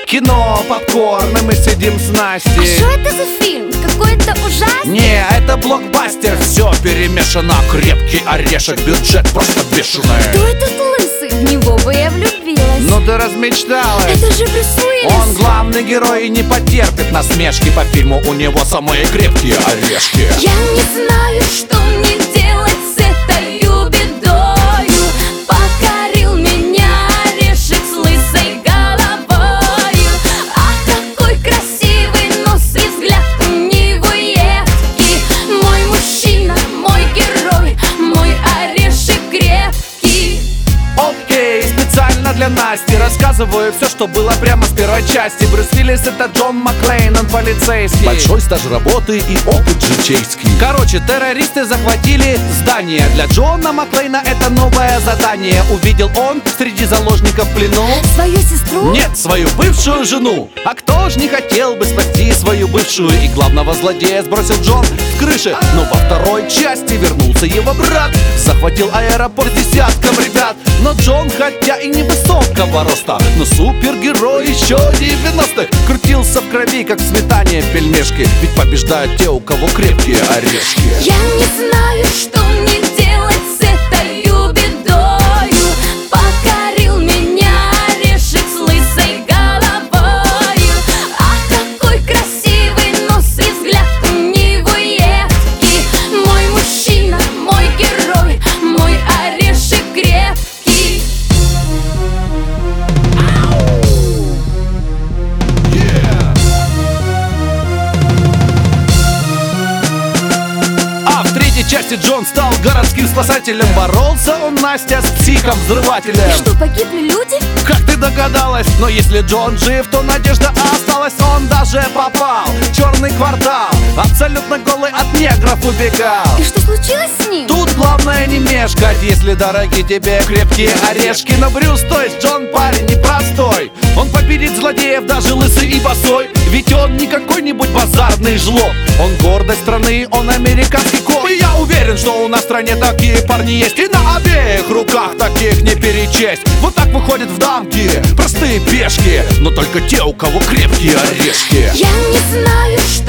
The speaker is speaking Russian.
Кино, попкорн, и мы сидим с Настей. А что это за фильм? Какой-то ужасный? Не, это блокбастер, все перемешано. Крепкий орешек, бюджет просто бешеный. Кто этот лысый? В него бы я влюбилась. Ну ты размечталась. Это же Брюс Уиллис. Он главный герой и не потерпит насмешки. По фильму у него самые крепкие орешки. Я не знаю, что мне делать с этой бедою. Покорил меня орешек с лысой головою. Ах, какой красивый нос и взгляд у него едкий. Мой мужчина, мой герой, мой орешек крепкий. Окей, специально для Насти рассказываю все, что было прямо с первой части. Брюс Уиллис — это Джон Маклейн, он полицейский. Большой стаж работы и опыт житейский. Короче, террористы захватили здание. Для Джона Маклейна это новое задание. Увидел он среди заложников в плену Свою сестру? нет, свою бывшую жену. А кто ж не хотел бы спасти свою бывшую? И главного злодея сбросил Джон с крыши. Но во второй части вернулся его брат. Захватил аэропорт десятком ребят. Но Джон, хотя и невысокого роста, но супергерой еще 90-х. Крутился в крови, как в сметане пельмешки. Ведь побеждают те, у кого крепкие орешки. Я не знаю, что мне делать с этой бедою. Покорил меня орешек с лысой головою. Ах, какой красивый нос и взгляд у него едкий. Мой мужчина, мой герой, мой орешек крепкий. А в третьей части Джон стал городским спасателем. Боролся он, Настя, с психом-взрывателем. Что, погибли люди? Как ты догадалась? Но если Джон жив, то надежда осталась. Он даже попал в черный квартал. Абсолютно голый, от негров убегал. И что случилось с ним? Тут главное не мешкать, если дороги тебе крепкие орешки. Но Брюс, то есть Джон, парень непростой. Он победит злодеев, даже лысый и босой. Ведь он не какой-нибудь базарный жлоб. Он гордость страны, он американский кот. И я уверен, что у нас в стране такие парни есть. И на обеих руках таких не перечесть. Вот так выходят в дамки простые пешки, но только те, у кого крепкие орешки. Я не знаю, что